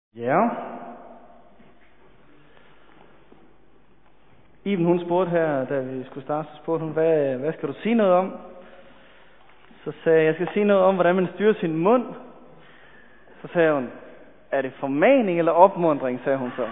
Ja. Iben, hun spurgte her, da vi skulle starte, så spurgte hun, hvad skal du sige noget om? Så sagde jeg skal sige noget om, hvordan man styrer sin mund. Så sagde hun, er det formaning eller opmuntring, sagde hun så.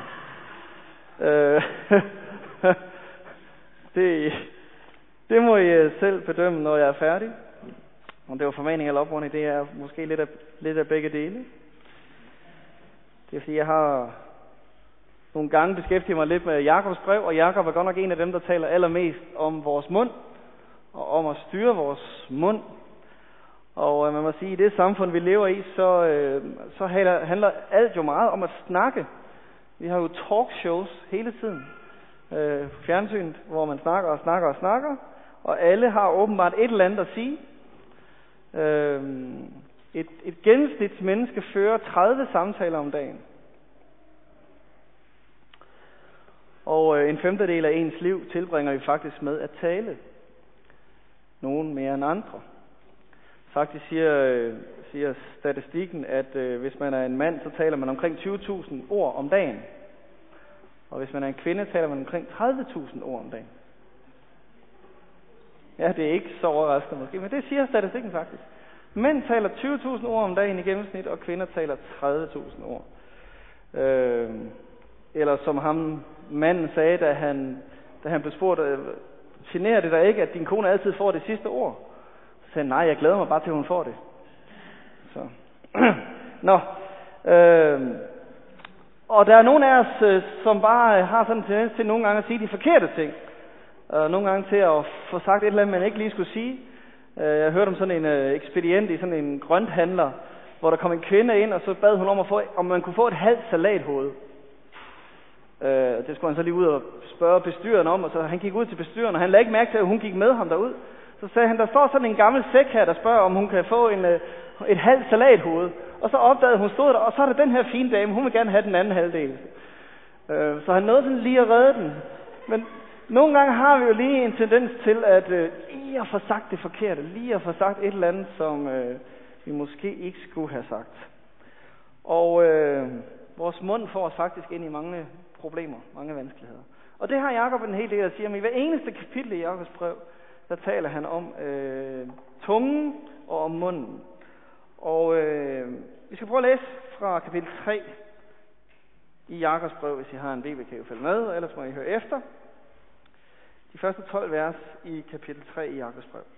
Det må I selv bedømme, når jeg er færdig. Om det var formaning eller opmuntring, det er måske lidt af begge dele. Det er fordi, jeg har nogle gange beskæftiget mig lidt med Jakobs brev, og Jakob er godt nok en af dem, der taler allermest om vores mund, og om at styre vores mund. Og man må sige, at i det samfund, vi lever i, så handler alt jo meget om at snakke. Vi har jo talkshows hele tiden på fjernsynet, hvor man snakker og snakker og snakker, og alle har åbenbart et eller andet at sige. Et gennemsnitsmenneske fører 30 samtaler om dagen. Og en femtedel af ens liv tilbringer vi faktisk med at tale. Nogen mere end andre. Faktisk siger statistikken, at hvis man er en mand, så taler man omkring 20.000 ord om dagen. Og hvis man er en kvinde, taler man omkring 30.000 ord om dagen. Ja, det er ikke så overraskende måske, men det siger statistikken faktisk. Mænd taler 20.000 ord om dagen i gennemsnit, og kvinder taler 30.000 ord. Eller som ham manden sagde, da han blev spurgt, generer det dig ikke, at din kone altid får det sidste ord? Så sagde han, nej, jeg glæder mig bare til, at hun får det. Så. Nå. Og der er nogle af os, som bare har sådan en tendens til nogle gange at sige de forkerte ting. Og nogle gange til at få sagt et eller andet, man ikke lige skulle sige. Jeg hørte om sådan en ekspedient i sådan en grønthandler, hvor der kom en kvinde ind, og så bad hun om man kunne få et halvt salathoved. Det skulle han så lige ud og spørge bestyreren om, og så han gik ud til bestyreren, og han lagde ikke mærke til, at hun gik med ham derud. Så sagde han, der står sådan en gammel sæk her, der spørger, om hun kan få et halvt salathoved. Og så opdagede hun stod der, og så er der den her fine dame, hun vil gerne have den anden halvdel. Så han nåede sådan lige at redde den. Men nogle gange har vi jo lige en tendens til, at lige at få sagt det forkerte, lige at få sagt et eller andet, som vi måske ikke skulle have sagt. Og vores mund får os faktisk ind i mange problemer, mange vanskeligheder. Og det har Jakob en hel del at sige om. I hver eneste kapitel i Jakobs brev, der taler han om tungen og om munden. Og vi skal prøve at læse fra kapitel 3 i Jakobs brev, hvis I har en bibel, kan I følge med, ellers må I høre efter. De første 12 vers i kapitel 3 i Jakobs brev.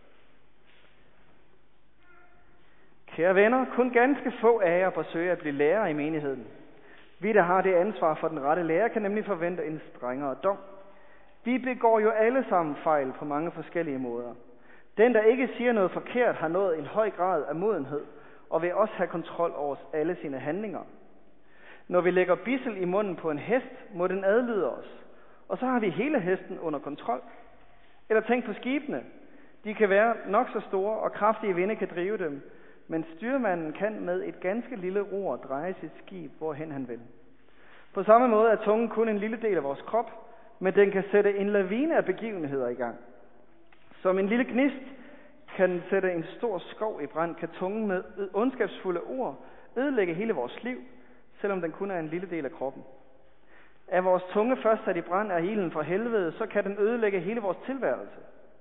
Kære venner, kun ganske få af jer forsøger at blive lærere i menigheden. Vi, der har det ansvar for den rette lærer, kan nemlig forvente en strengere dom. Vi begår jo alle sammen fejl på mange forskellige måder. Den, der ikke siger noget forkert, har nået en høj grad af modenhed, og vil også have kontrol over alle sine handlinger. Når vi lægger bissel i munden på en hest, må den adlyde os, og så har vi hele hesten under kontrol. Eller tænk på skibene. De kan være nok så store, og kraftige vinde kan drive dem, men styrmanden kan med et ganske lille ror dreje sit skib, hvorhen han vil. På samme måde er tungen kun en lille del af vores krop, men den kan sætte en lavine af begivenheder i gang. Som en lille gnist kan sætte en stor skov i brand, kan tungen med ondskabsfulde ord ødelægge hele vores liv, selvom den kun er en lille del af kroppen. Er vores tunge først sat i brand af ilden fra helvede, så kan den ødelægge hele vores tilværelse.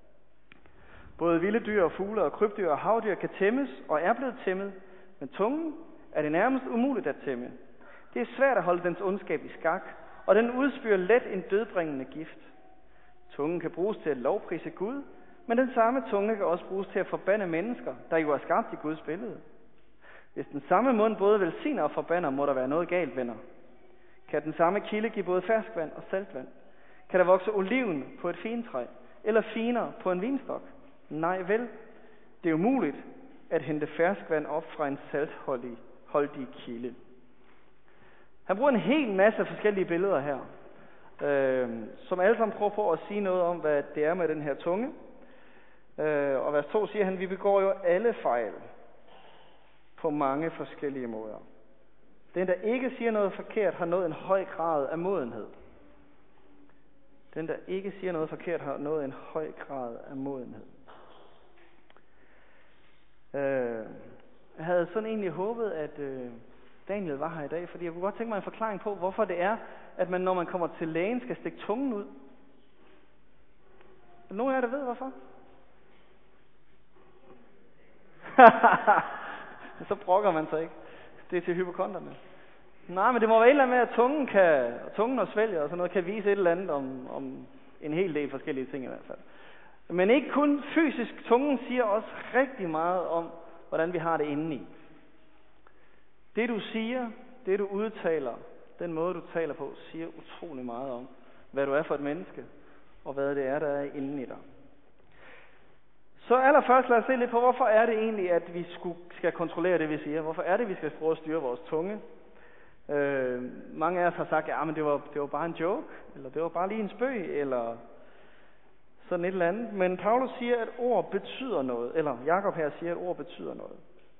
Både vilde dyr og fugle og krybdyr og havdyr kan tæmmes og er blevet tæmmet, men tungen er det nærmest umuligt at tæmme. Det er svært at holde dens ondskab i skak, og den udspyr let en dødbringende gift. Tungen kan bruges til at lovprise Gud, men den samme tunge kan også bruges til at forbande mennesker, der jo er skabt i Guds billede. Hvis den samme mund både velsigner og forbander, må der være noget galt, venner. Kan den samme kilde give både ferskvand og saltvand? Kan der vokse oliven på et fintræ, eller finer på en vinstok? Nej vel, det er umuligt at hente ferskvand op fra en saltholdig kilde. Han bruger en hel masse forskellige billeder her, som alle sammen prøver på at sige noget om, hvad det er med den her tunge. Og vers 2 siger han, vi begår jo alle fejl på mange forskellige måder. Den, der ikke siger noget forkert, har nået en høj grad af modenhed. Den, der ikke siger noget forkert, har nået en høj grad af modenhed. Jeg havde sådan egentlig håbet, at Daniel var her i dag, fordi jeg kunne godt tænke mig en forklaring på, hvorfor det er, at man, når man kommer til lægen, skal stikke tungen ud. Er nogen af jer, der ved, hvorfor? Så brokker man sig ikke. Det er til hypokonderne. Nej, men det må være et eller andet med, at tungen og svælger og sådan noget kan vise et eller andet om en hel del forskellige ting i hvert fald. Men ikke kun fysisk. Tungen siger også rigtig meget om, hvordan vi har det indeni. Det du siger, det du udtaler, den måde du taler på, siger utrolig meget om, hvad du er for et menneske, og hvad det er, der er inde i dig. Så allerførst lad os se lidt på, hvorfor er det egentlig, at vi skal kontrollere det, vi siger. Hvorfor er det, vi skal prøve at styre vores tunge? Mange af os har sagt, ja, men det var bare en joke, eller det var bare lige en spøg, eller sådan et eller andet. Men Paulus siger, at ord betyder noget, eller Jakob her siger, at ord betyder noget.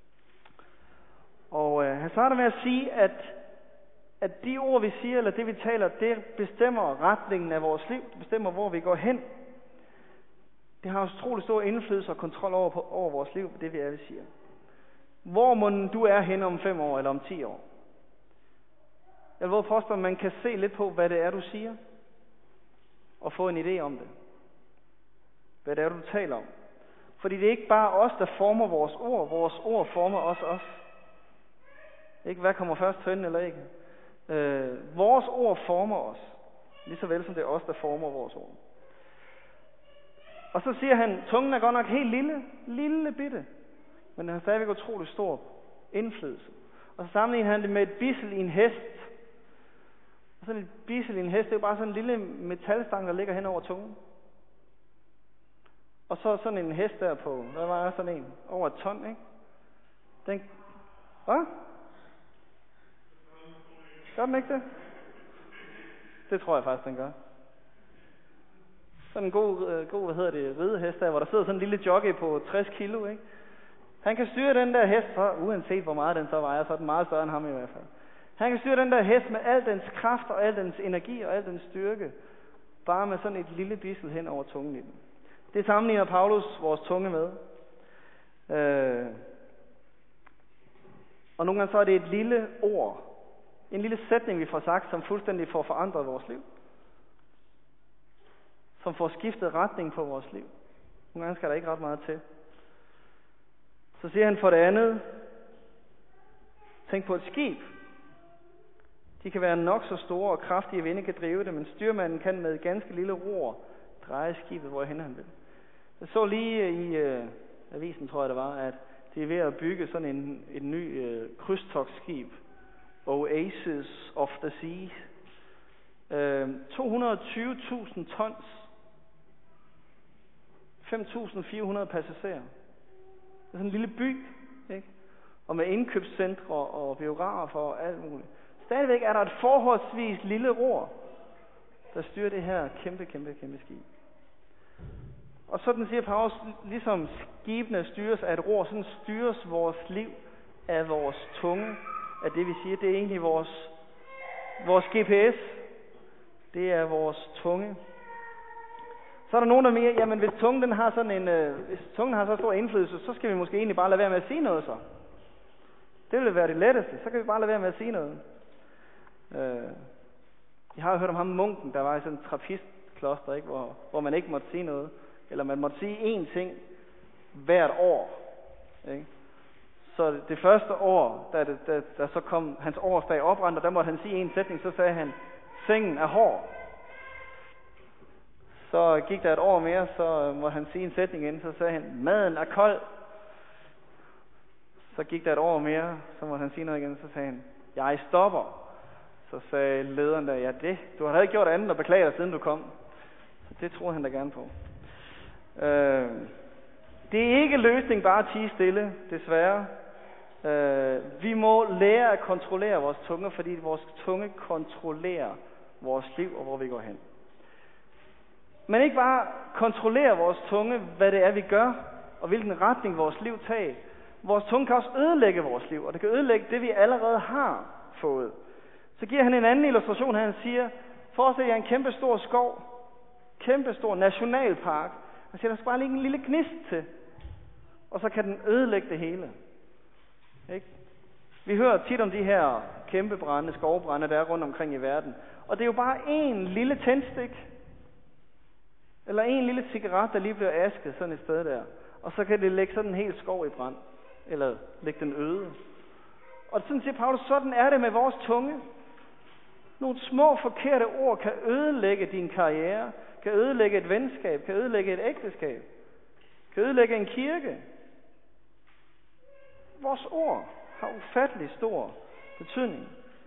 Og han starter med at sige, at de ord, vi siger, eller det vi taler, det bestemmer retningen af vores liv, det bestemmer, hvor vi går hen. Det har utrolig stor indflydelse og kontrol over vores liv, det vi siger. Hvor må du er hen om 5 år eller om 10 år? Jeg vil påstå, at man kan se lidt på, hvad det er, du siger, og få en idé om det. Hvad det er, du taler om. Fordi det er ikke bare os, der former vores ord former også os. Ikke hvad kommer først, hønen eller ikke. Vores ord former os, lige så vel som det er os, der former vores ord. Og så siger han, tungen er godt nok helt lille bitte, men den har stadigvæk utrolig stor indflydelse. Og så sammenligner han det med et bissel i en hest. Og sådan et bissel i en hest, det er jo bare sådan en lille metalstang, der ligger hen over tungen. Og så sådan en hest der på, hvad var sådan en? Over 1 ton, ikke? Den, hvad? Gør den ikke det? Det tror jeg faktisk, den gør. Sådan en god ridehest der, hvor der sidder sådan en lille jockey på 60 kilo, ikke? Han kan styre den der hest, så uanset hvor meget den så vejer, så er den meget større end ham i hvert fald. Han kan styre den der hest med al dens kraft og al dens energi og al dens styrke, bare med sådan et lille bissel hen over tungen i den. Det sammenligner Paulus vores tunge med. Og nogle gange så er det et lille ord, en lille sætning, vi får sagt, som fuldstændig får forandret vores liv. Som får skiftet retning på vores liv. Nogle gange skal der ikke ret meget til. Så siger han for det andet, tænk på et skib. De kan være nok så store og kraftige, at vinde kan drive det, men styrmanden kan med et ganske lille ror dreje skibet, hvorhen han vil. Jeg så lige i avisen, tror jeg det var, at de er ved at bygge sådan en ny krydstogtskib. Oasis of the Sea. 220.000 tons. 5.400 passagerer. Det er sådan en lille by, ikke? Og med indkøbscentre og biografer og alt muligt. Stadigvæk er der et forholdsvis lille ror, der styrer det her kæmpe skib. Og sådan siger Paulus, ligesom skibene styres af et ror, sådan styres vores liv af vores tunge, af det vi siger. Det er egentlig vores GPS. Det er vores tunge. Så er der nogen, der mener, jamen hvis tungen har så stor indflydelse, så skal vi måske egentlig bare lade være med at sige noget så. Det vil være det letteste. Så kan vi bare lade være med at sige noget. Jeg har jo hørt om ham munken, der var i sådan et trappistkloster, ikke, hvor man ikke måtte sige noget. Eller man måtte sige én ting hvert år. Ikke? Så det første år, da så kom hans årsdag oprendt, og der måtte han sige en sætning, så sagde han, sengen er hård. Så gik der et år mere, så måtte han sige en sætning igen, så sagde han, maden er kold. Så gik der et år mere, så måtte han sige noget igen, så sagde han, jeg stopper. Så sagde lederen der, ja det, du har da ikke gjort andet end at beklage dig, siden du kom. Så det tror han da gerne på. Det er ikke løsning bare at tie stille, desværre. Vi må lære at kontrollere vores tunge, fordi vores tunge kontrollerer vores liv og hvor vi går hen. Men ikke bare kontrollere vores tunge, hvad det er vi gør, og hvilken retning vores liv tager. Vores tunge kan også ødelægge vores liv, og det kan ødelægge det vi allerede har fået. Så giver han en anden illustration her, han siger, forestil jer en kæmpe stor skov, kæmpe stor nationalpark, og siger, der skal bare ligge en lille gnist til, og så kan den ødelægge det hele. Ikke? Vi hører tit om de her kæmpe brænde, skovbrænde, der er rundt omkring i verden. Og det er jo bare en lille tændstik, eller en lille cigaret, der lige bliver asket sådan et sted der. Og så kan det lægge sådan en hel skov i brand, eller lægge den øde. Og sådan siger Paulus, sådan er det med vores tunge. Nogle små forkerte ord kan ødelægge din karriere, kan ødelægge et venskab, kan ødelægge et ægteskab, kan ødelægge en kirke. Vores ord har ufattelig stor betydning.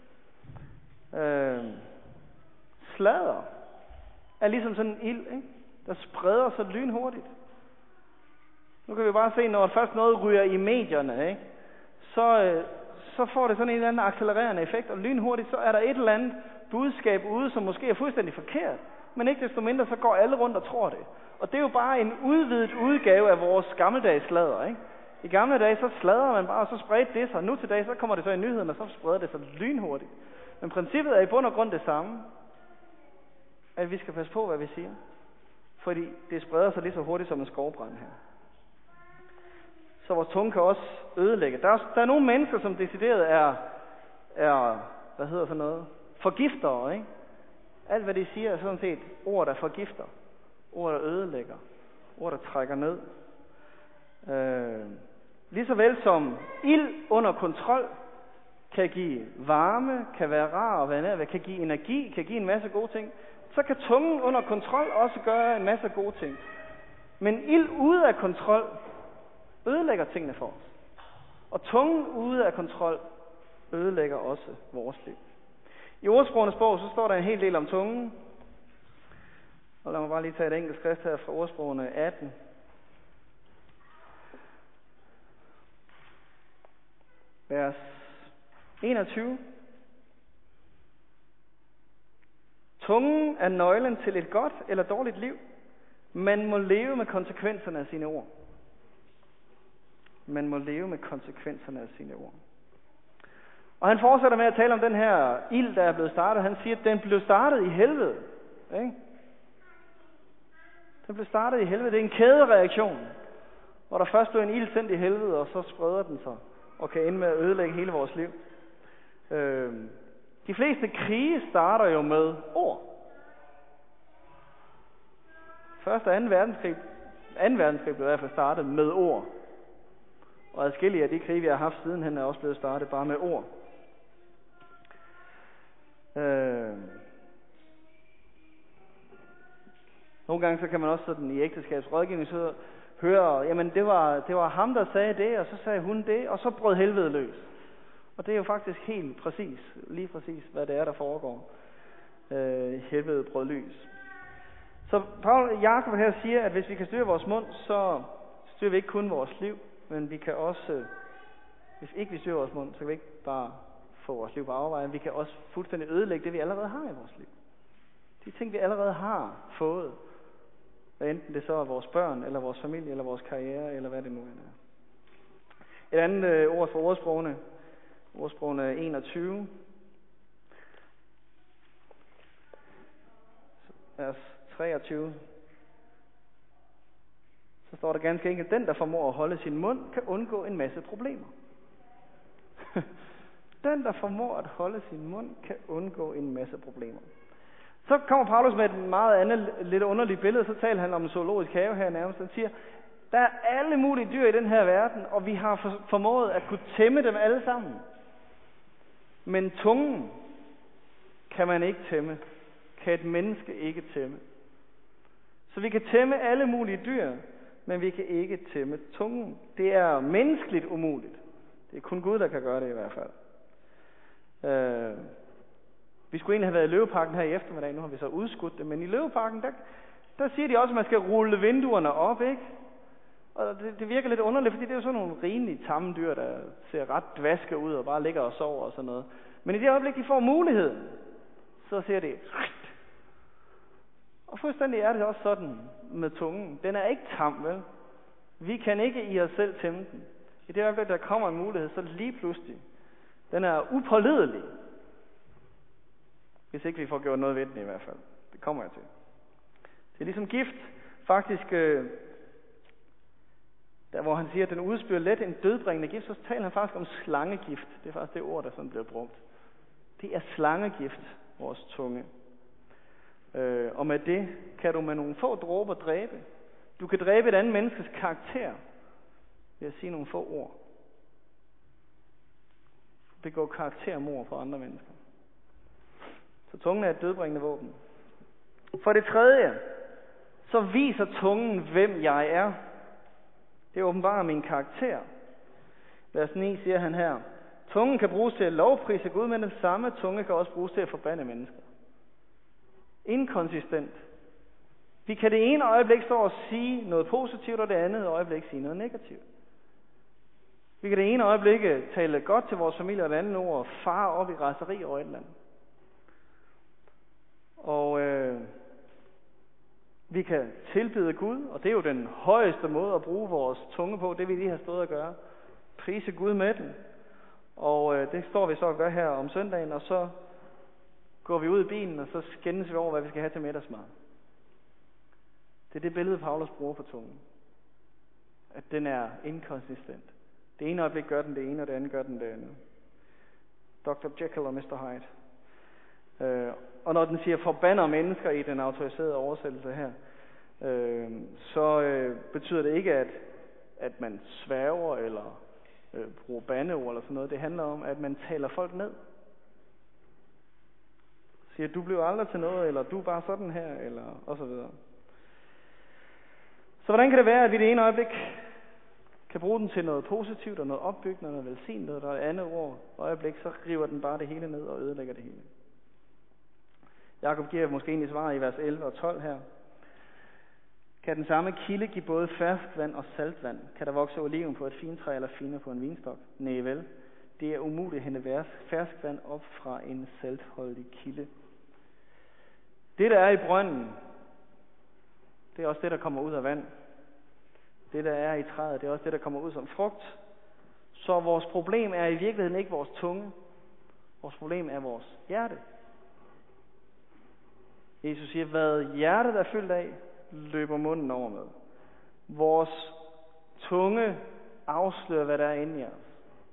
Sladder er ligesom sådan en ild, ikke? Der spreder sig lynhurtigt. Nu kan vi bare se, når først noget ryger i medierne, ikke? Så får det sådan en eller anden accelererende effekt, og lynhurtigt så er der et eller andet budskab ude, som måske er fuldstændig forkert, men ikke desto mindre, så går alle rundt og tror det. Og det er jo bare en udvidet udgave af vores gammeldags sladder, ikke? I gamle dage, så sladrer man bare, og så spredte det sig. Nu til dag, så kommer det så i nyhederne, og så spreder det sig lynhurtigt. Men princippet er i bund og grund det samme. At vi skal passe på, hvad vi siger. Fordi det spreder sig lige så hurtigt som en skovbrand her. Så vores tunge kan også ødelægge. Der er nogle mennesker, som decideret er forgiftere, ikke? Alt hvad de siger er sådan set ord, der forgifter. Ord, der ødelægger. Ord, der trækker ned. Lige så vel som ild under kontrol kan give varme, kan være rar og være nær, kan give energi, kan give en masse gode ting, så kan tungen under kontrol også gøre en masse gode ting. Men ild ude af kontrol ødelægger tingene for os. Og tungen ude af kontrol ødelægger også vores liv. I ordsprogenes bog, så står der en hel del om tungen. Og lad mig bare lige tage et enkelt skrift her fra ordsprogene 18. Vers 21. Tungen er nøglen til et godt eller dårligt liv. Man må leve med konsekvenserne af sine ord. Man må leve med konsekvenserne af sine ord. Og han fortsætter med at tale om den her ild, der er blevet startet. Han siger, at den blev startet i helvede. Ikke? Den blev startet i helvede. Det er en kædereaktion, hvor der først blev en ild sendt i helvede, og så spreder den sig og kan ende med at ødelægge hele vores liv. De fleste krige starter jo med ord. Første og 2. verdenskrig. 2. verdenskrig blev i hvert fald startet med ord. Og adskillige af de krige, vi har haft sidenhen, er også blevet startet bare med ord. Nogle gange så kan man også sådan i ægteskabsrådgivning så høre, jamen det var ham, der sagde det, og så sagde hun det, og så brød helvede løs. Og det er jo faktisk helt lige præcis, hvad det er, der foregår. Helvede brød løs. Så Jakob her siger, at hvis vi kan styre vores mund, så styrer vi ikke kun vores liv, men vi kan også, hvis ikke vi styrer vores mund, så kan vi ikke bare få vores liv på afveje, vi kan også fuldstændig ødelægge det, vi allerede har i vores liv. De ting, vi allerede har fået, hvad enten det så er vores børn, eller vores familie, eller vores karriere, eller hvad det nu er. Et andet ord for ordsprogene 21. Vers 23. Så står der ganske enkelt, den der formår at holde sin mund, kan undgå en masse problemer. Den der formår at holde sin mund, kan undgå en masse problemer. Så kommer Paulus med et meget andet, lidt underligt billede, så taler han om en zoologisk have her nærmest. Han siger, der er alle mulige dyr i den her verden, og vi har formået at kunne tæmme dem alle sammen. Men tungen kan man ikke tæmme. Kan et menneske ikke tæmme. Så vi kan tæmme alle mulige dyr, men vi kan ikke tæmme tungen. Det er menneskeligt umuligt. Det er kun Gud, der kan gøre det i hvert fald. Vi skulle egentlig have været i Løveparken her i eftermiddag, nu har vi så udskudt det, men i Løveparken, der siger de også, at man skal rulle vinduerne op, ikke? Og det virker lidt underligt, fordi det er jo sådan nogle rimelige tamme dyr, der ser ret dvaske ud og bare ligger og sover og sådan noget. Men i det øjeblik, de får muligheden, så ser det. Og fuldstændig er det også sådan med tungen. Den er ikke tam, vel? Vi kan ikke i os selv tæmme den. I det øjeblik, der kommer en mulighed, så lige pludselig. Den er upålidelig. Hvis ikke vi får gjort noget ved den i hvert fald. Det kommer jeg til. Det er ligesom gift. Faktisk Der hvor han siger, at den udspyr let en dødbringende gift, så taler han faktisk om slangegift. Det er faktisk det ord, der sådan bliver brugt. Det er slangegift, vores tunge. Og med det kan du med nogle få dråber dræbe. Du kan dræbe et andet menneskes karakter ved at sige nogle få ord. Det går karaktermord på andre mennesker. Så tungen er et dødbringende våben. For det tredje, så viser tungen, hvem jeg er. Det åbenbarer min karakter. Vers 9 siger han her: tungen kan bruges til at lovprise Gud, men den samme tunge kan også bruges til at forbande mennesker. Inkonsistent. Vi kan det ene øjeblik stå og sige noget positivt, og det andet øjeblik sige noget negativt. Vi kan det ene øjeblik tale godt til vores familie, og det andet ord fare op i raseri over et eller andet. Og vi kan tilbede Gud, og det er jo den højeste måde at bruge vores tunge på, det vi lige har stået og gøre. Prise Gud med den. Og det står vi så og gør her om søndagen, og så går vi ud i bilen, og så skændes vi over, hvad vi skal have til middagsmad. Det er det billede, Paulus bruger på tungen. At den er inkonsistent. Det ene øjeblik gør den det ene, og det andet gør den det andet. Dr. Jekyll og Mr. Hyde. Og når den siger forbander mennesker i den autoriserede oversættelse her, så betyder det ikke, at man sværger eller bruger bandeord eller sådan noget. Det handler om, at man taler folk ned. Siger, du bliver aldrig til noget, eller du er bare sådan her, eller og så videre. Så hvordan kan det være, at vi det ene øjeblik kan bruge den til noget positivt og noget opbyggende og noget velsignet, og et andet øjeblik, så river den bare det hele ned og ødelægger det hele. Jakob giver måske egentlig svaret i vers 11 og 12 her. Kan den samme kilde give både ferskvand og saltvand? Kan der vokse oliven på et fintræ eller finer på en vinstok? Nej vel, det er umuligt at hente ferskvand op fra en saltholdig kilde. Det, der er i brønden, det er også det, der kommer ud af vand. Det, der er i træet, det er også det, der kommer ud som frugt. Så vores problem er i virkeligheden ikke vores tunge. Vores problem er vores hjerte. Jesus siger, hvad hjertet er fyldt af, løber munden over med. Vores tunge afslører, hvad der er inde i os.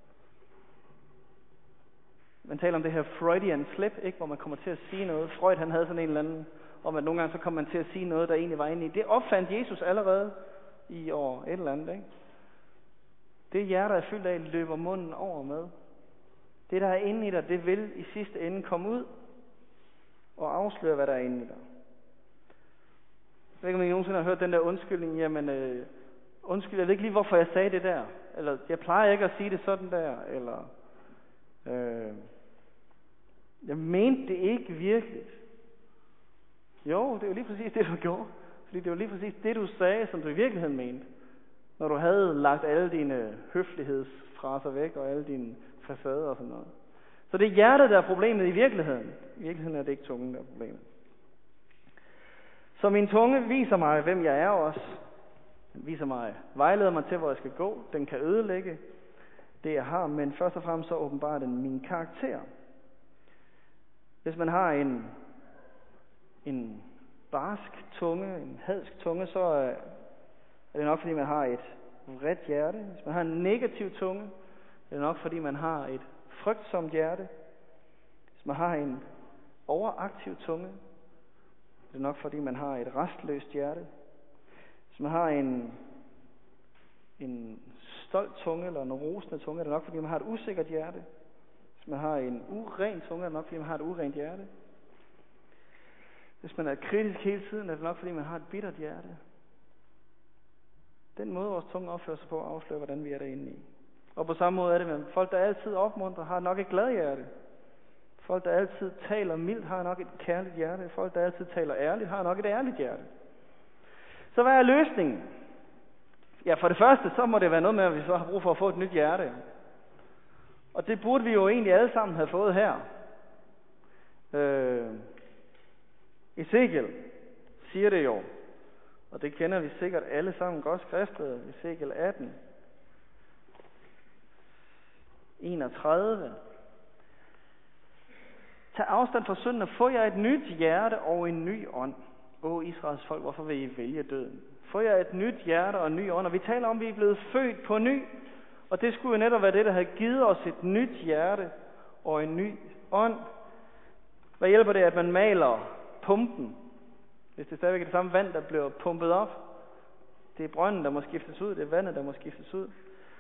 Man taler om det her Freudian slip, ikke, hvor man kommer til at sige noget. Freud, han havde sådan en eller anden, om at nogle gange så kom man til at sige noget, der egentlig var inde i. Det opfandt Jesus allerede i år et eller andet, ikke? Det hjertet er fyldt af, løber munden over med. Det, der er inde i dig, det vil i sidste ende komme ud og afsløre, hvad der er inde i dig. Jeg ved ikke, om I nogensinde har hørt den der undskyldning, jamen, undskyld, jeg ved ikke lige, hvorfor jeg sagde det der. Eller, jeg plejer ikke at sige det sådan der. Eller, jeg mente det ikke virkelig. Jo, det er jo lige præcis det, du gjorde. Fordi det var lige præcis det, du sagde, som du i virkeligheden mente. Når du havde lagt alle dine høflighedsfraser væk, og alle dine facader og sådan noget. Så det er hjertet, der er problemet i virkeligheden. I virkeligheden er det ikke tungen, der er problemet. Så min tunge viser mig, hvem jeg er også. Den viser mig, vejleder mig til, hvor jeg skal gå. Den kan ødelægge det, jeg har, men først og fremmest så åbenbarer den min karakter. Hvis man har en barsk tunge, en hadsk tunge, så er det nok, fordi man har et vredt hjerte. Hvis man har en negativ tunge, er det nok, fordi man har et frygtsomt hjerte. Hvis man har en overaktiv tunge, er det nok, fordi man har et restløst hjerte. Hvis man har en stolt tunge eller en rosende tunge, er det nok, fordi man har et usikkert hjerte. Hvis man har en uren tunge, er det nok, fordi man har et urent hjerte. Hvis man er kritisk hele tiden, er det nok, fordi man har et bittert hjerte. Den måde, vores tunge opfører sig på, afslører, hvordan vi er derinde i. Og på samme måde er det med folk, der altid opmuntrer, har nok et glad hjerte. Folk, der altid taler mildt, har nok et kærligt hjerte. Folk, der altid taler ærligt, har nok et ærligt hjerte. Så hvad er løsningen? Ja, for det første, så må det være noget med, at vi så har brug for at få et nyt hjerte. Og det burde vi jo egentlig alle sammen have fået her. Ezekiel siger det jo, og det kender vi sikkert alle sammen godt skriftet. Ezekiel 18, 31. Tag afstand fra synden og få jer et nyt hjerte og en ny ånd. Israels folk, hvorfor vil I vælge døden? Få jer et nyt hjerte og en ny ånd. Og vi taler om, at vi er blevet født på ny. Og det skulle jo netop være det, der havde givet os et nyt hjerte og en ny ånd. Hvad hjælper det, at man maler pumpen, hvis det stadigvæk er det samme vand, der bliver pumpet op? Det er brønden, der må skiftes ud. Det er vandet, der må skiftes ud.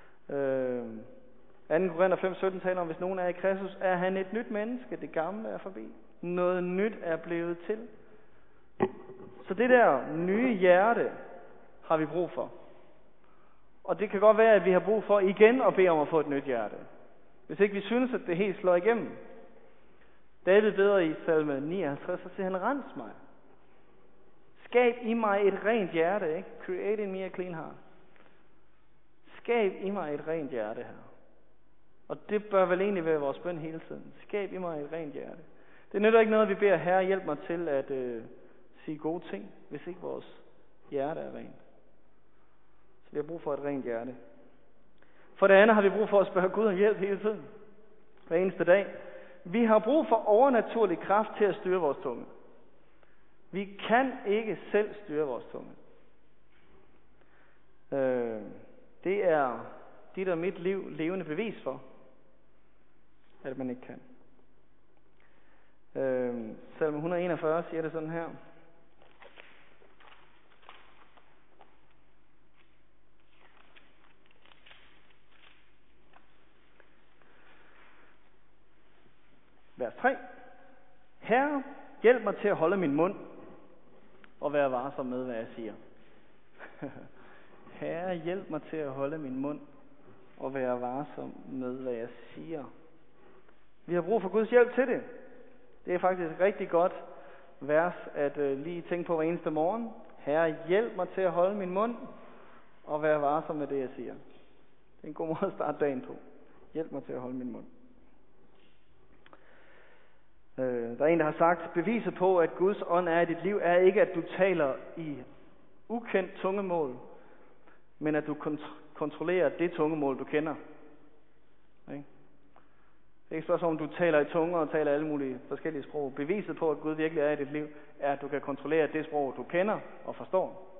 2. Korinther 5:17 taler om, hvis nogen er i Kristus, er han et nyt menneske. Det gamle er forbi. Noget nyt er blevet til. Så det der nye hjerte har vi brug for. Og det kan godt være, at vi har brug for igen at bede om at få et nyt hjerte. Hvis ikke vi synes, at det helt slår igennem. David beder i salme 59, så siger han, rens mig. Skab i mig et rent hjerte, ikke? Create in me a clean heart. Skab i mig et rent hjerte her. Og det bør vel egentlig være vores bøn hele tiden. Skab i mig et rent hjerte. Det nytter ikke noget, vi beder Herre hjælp mig til at sige gode ting, hvis ikke vores hjerte er rent. Så vi har brug for et rent hjerte. For det andet har vi brug for at spørge Gud om hjælp hele tiden. Hver eneste dag. Vi har brug for overnaturlig kraft til at styre vores tunge. Vi kan ikke selv styre vores tunge. Det er dit og mit liv levende bevis for, at man ikke kan. Salme 141 siger det sådan her. Vers 3. Herre, hjælp mig til at holde min mund og være varsom med, hvad jeg siger. Herre, hjælp mig til at holde min mund og være varsom med, hvad jeg siger. Vi har brug for Guds hjælp til det. Det er faktisk et rigtig godt vers at lige tænke på hver eneste morgen. Herre, hjælp mig til at holde min mund og være varsom med det, jeg siger. Det er en god måde at starte dagen på. Hjælp mig til at holde min mund. Der er en, der har sagt, beviset på, at Guds ånd er i dit liv, er ikke, at du taler i ukendt tungemål, men at du kontrollerer det tungemål, du kender. Okay? Det er ikke spørgsmål, om du taler i tunger og taler alle mulige forskellige sprog. Beviset på, at Gud virkelig er i dit liv, er, at du kan kontrollere det sprog, du kender og forstår.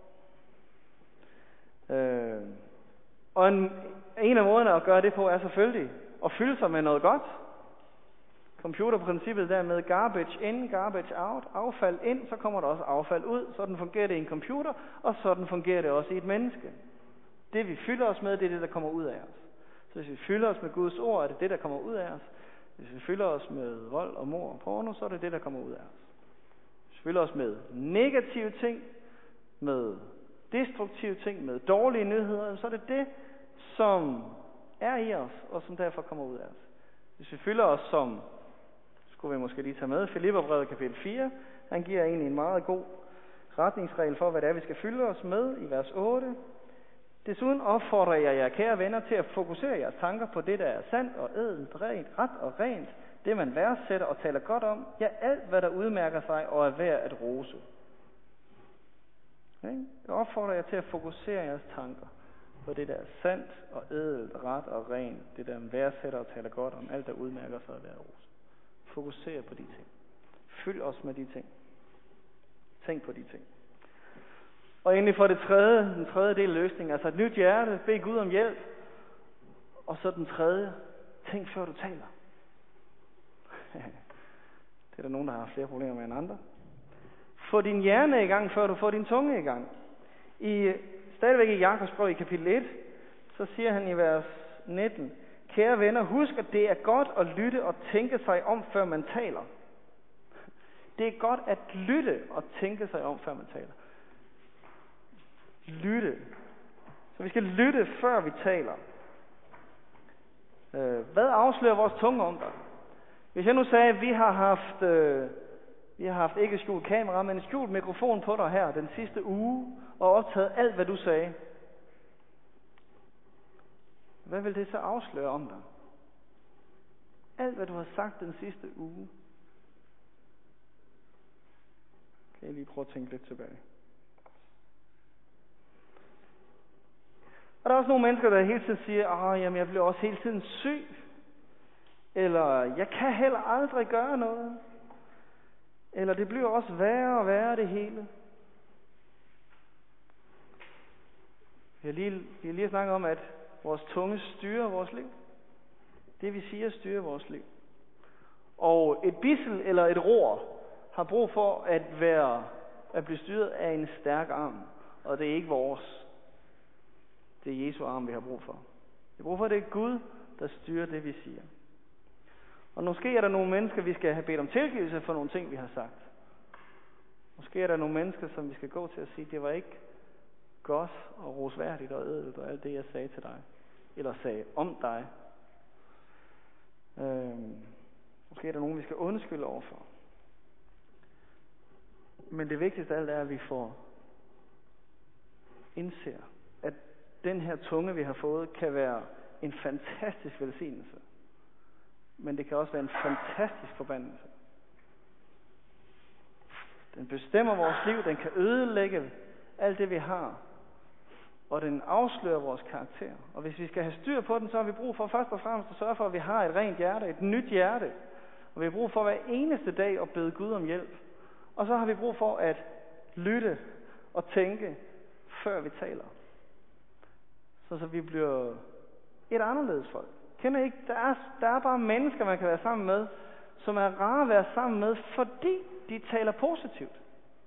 Og en af måderne at gøre det på, er selvfølgelig at fylde sig med noget godt. Computerprincippet der med garbage in, garbage out, affald ind, så kommer der også affald ud. Sådan fungerer det i en computer, og sådan fungerer det også i et menneske. Det vi fylder os med, det er det, der kommer ud af os. Så hvis vi fylder os med Guds ord, er det det, der kommer ud af os. Hvis vi fylder os med vold og mord og porno, så er det det, der kommer ud af os. Hvis vi fylder os med negative ting, med destruktive ting, med dårlige nyheder, så er det det, som er i os, og som derfor kommer ud af os. Hvis vi fylder os som, skulle vi måske lige tage med, Filipperbrevet kapitel 4, han giver egentlig en meget god retningsregel for, hvad det er, vi skal fylde os med i vers 8. Desuden opfordrer jeg jer, kære venner, til at fokusere jeres tanker på det, der er sandt og ædelt, rent, ret og rent, det man værdsætter og taler godt om, ja, alt hvad der udmærker sig og er værd at rose. Okay? Jeg opfordrer jer til at fokusere jeres tanker på det, der er sandt og ædelt, ret og rent, det der man værdsætter og taler godt om, alt der udmærker sig og er værd at rose. Fokuser på de ting. Fyld os med de ting. Tænk på de ting. Og endelig for den tredje del af løsningen, altså et nyt hjerte, bed Gud om hjælp. Og så den tredje, tænk før du taler. Det er der nogen, der har flere problemer med end andre. Få din hjerne i gang, før du får din tunge i gang. Stadigvæk i Jakobs brev i kapitel 1, så siger han i vers 19, kære venner, husk, at det er godt at lytte og tænke sig om, før man taler. Det er godt at lytte og tænke sig om, før man taler. Lytte. Så vi skal lytte, før vi taler. Hvad afslører vores tunge om dig? Hvis jeg nu sagde, at vi har haft ikke skjult kamera, men en skjult mikrofon på dig her den sidste uge, og optaget alt, hvad du sagde. Hvad vil det så afsløre om dig? Alt, hvad du har sagt den sidste uge. Kan jeg lige prøve at tænke lidt tilbage. Og der er også nogle mennesker, der hele tiden siger, jamen jeg bliver også hele tiden syg. Eller, jeg kan heller aldrig gøre noget. Eller, det bliver også værre og værre det hele. Vi har lige snakket om, at vores tunge styrer vores liv. Det vi siger styrer vores liv. Og et bidsel eller et ror har brug for at blive styret af en stærk arm. Og det er ikke vores. Det er Jesu arm, vi har brug for. Vi har brug for, at det er Gud, der styrer det, vi siger. Og måske er der nogle mennesker, vi skal have bedt om tilgivelse for nogle ting, vi har sagt. Måske er der nogle mennesker, som vi skal gå til at sige, det var ikke godt og rosværdigt og ædelt og alt det, jeg sagde til dig. Eller sagde om dig. Måske er der nogen, vi skal undskylde overfor. Men det vigtigste af alt er, at vi indser, at den her tunge, vi har fået, kan være en fantastisk velsignelse. Men det kan også være en fantastisk forbandelse. Den bestemmer vores liv, den kan ødelægge alt det, vi har. Og den afslører vores karakter. Og hvis vi skal have styr på den, så har vi brug for først og fremmest at sørge for, at vi har et rent hjerte, et nyt hjerte. Og vi har brug for hver eneste dag at bede Gud om hjælp. Og så har vi brug for at lytte og tænke, før vi taler. Så vi bliver et anderledes folk. Kender I ikke? Der er bare mennesker, man kan være sammen med, som er rare at være sammen med, fordi de taler positivt.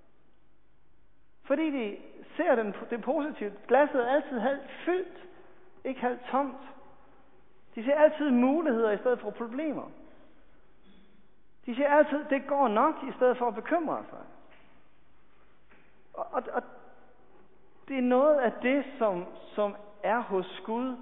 Fordi de ser det positivt. Glasset er altid halvt fyldt, ikke halvt tomt. De ser altid muligheder i stedet for problemer. De siger altid, det går nok, i stedet for at bekymre sig. Og det er noget af det, som er hos Gud.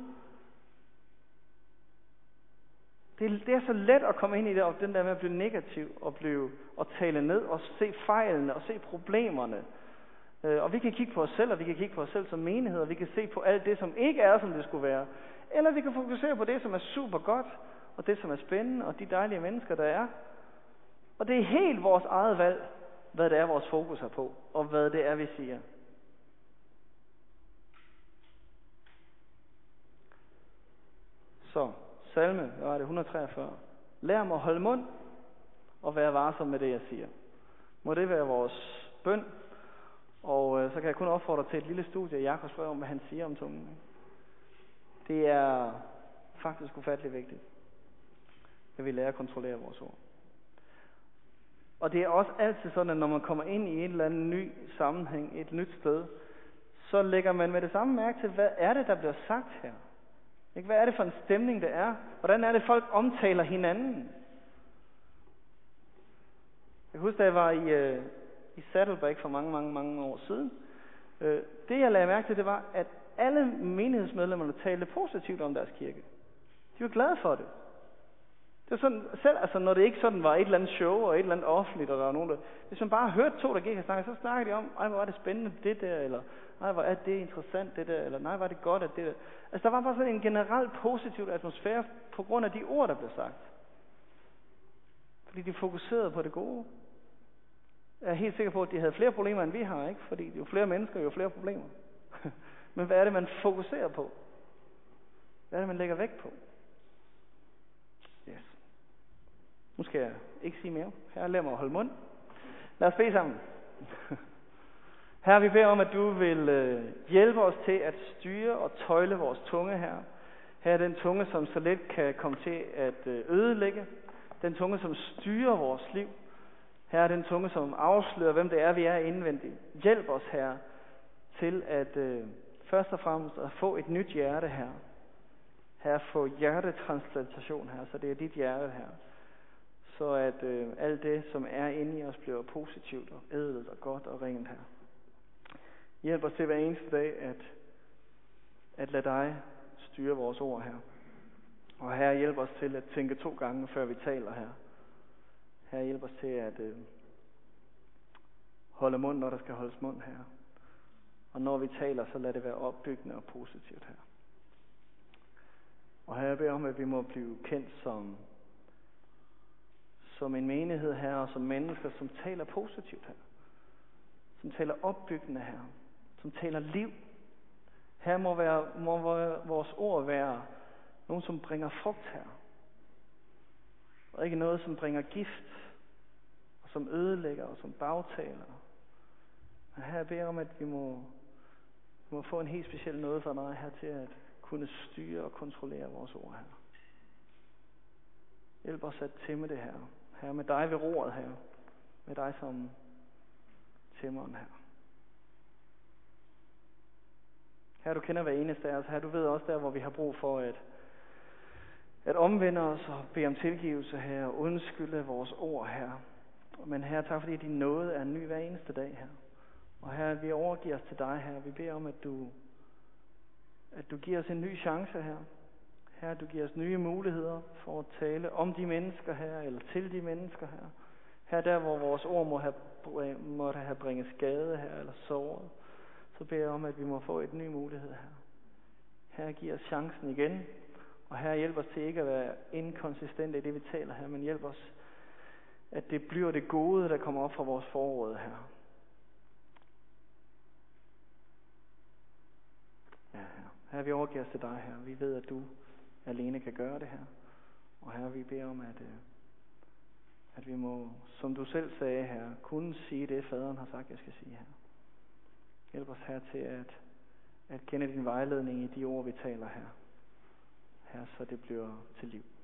Det er så let at komme ind i det, og den der med at blive negativ, og tale ned, og se fejlene, og se problemerne. Og vi kan kigge på os selv, og vi kan kigge på os selv som menighed, og vi kan se på alt det, som ikke er, som det skulle være. Eller vi kan fokusere på det, som er super godt, og det, som er spændende, og de dejlige mennesker, der er. Og det er helt vores eget valg, hvad det er, vores fokus er på, og hvad det er, vi siger. Så, salme, hvad var det, 143. Lær mig at holde mund, og være varsom med det, jeg siger. Må det være vores bøn, og så kan jeg kun opfordre til et lille studie af Jakobs brev om, hvad han siger om tungen. Det er faktisk ufattelig vigtigt, at vi lærer at kontrollere vores ord. Og det er også altid sådan, at når man kommer ind i en eller anden ny sammenhæng, et nyt sted, så lægger man med det samme mærke til, hvad er det, der bliver sagt her? Ikke? Hvad er det for en stemning, det er? Hvordan er det, folk omtaler hinanden? Jeg kan huske, da jeg var i Saddleback for mange år siden. Det, jeg lagde mærke til, det var, at alle menighedsmedlemmerne talte positivt om deres kirke. De var glade for det. Det var sådan, selv altså, når det ikke sådan var et eller andet show og et eller andet offentligt, og der var nogen, der... Hvis man bare hørte to, der gik og snakkede, så snakkede de om, ej, hvor var det spændende det der, eller ej, hvor er det interessant det der, eller nej, var det godt at det der. Altså, der var bare sådan en generelt positiv atmosfære på grund af de ord, der blev sagt. Fordi de fokuserede på det gode. Jeg er helt sikker på, at de havde flere problemer, end vi har, ikke? Fordi jo flere mennesker, jo flere problemer. Men hvad er det, man fokuserer på? Hvad er det, man lægger vægt på? Yes. Nu skal jeg ikke sige mere. Herre, lad mig holde mund. Lad os bede sammen. Herre, vi beder om, at du vil hjælpe os til at styre og tøjle vores tunge her. Her er den tunge, som så let kan komme til at ødelægge. Den tunge, som styrer vores liv. Her er den tunge, som afslører, hvem det er, vi er indvendigt. Hjælp os, Herre, til at først og fremmest at få et nyt hjerte her. Her få hjertetransplantation her, så det er dit hjerte her. Så at alt det, som er inde i os, bliver positivt og ædelt og godt og rent her. Hjælp os til hver eneste dag at lade dig styre vores ord her. Og Herre, hjælp os til at tænke 2 gange, før vi taler her. Herre, hjælp os til at holde mund, når der skal holdes mund her. Og når vi taler, så lad det være opbyggende og positivt her. Og Herre, jeg beder om, at vi må blive kendt som en menighed her, og som mennesker, som taler positivt her. Som taler opbyggende her. Som taler liv. Her må vores ord være nogen, som bringer frugt her. Og ikke noget, som bringer gift, og som ødelægger, og som bagtaler. Men her beder jeg om, at vi må Vi må få en helt speciel noget fra dig her til at kunne styre og kontrollere vores ord her. Hjælp os at tæmme det her. Her med dig ved roret her. Med dig som tæmmeren her. Her du kender hver eneste af os. Her du ved også der, hvor vi har brug for at omvende os og bede om tilgivelse her. Og undskylde vores ord her. Men her, tak fordi din nåde er ny hver eneste dag her. Og her, vi overgiver os til dig her. Vi beder om, at du giver os en ny chance her. Her, du giver os nye muligheder for at tale om de mennesker her, eller til de mennesker her. Her der, hvor vores ord måtte have bringet skade her, eller såret, så beder jeg om, at vi må få et ny mulighed her. Her giver os chancen igen, og her hjælp os til ikke at være inkonsistente i det, vi taler her, men hjælp os, at det bliver det gode, der kommer op fra vores forråd her. Ja, her vi overgiver os til dig her. Vi ved, at du alene kan gøre det her. Og her vi beder om, at vi må, som du selv sagde her, kunne sige det, faderen har sagt, jeg skal sige her. Hjælp os her til at kende din vejledning i de ord, vi taler her. Her, så det bliver til liv.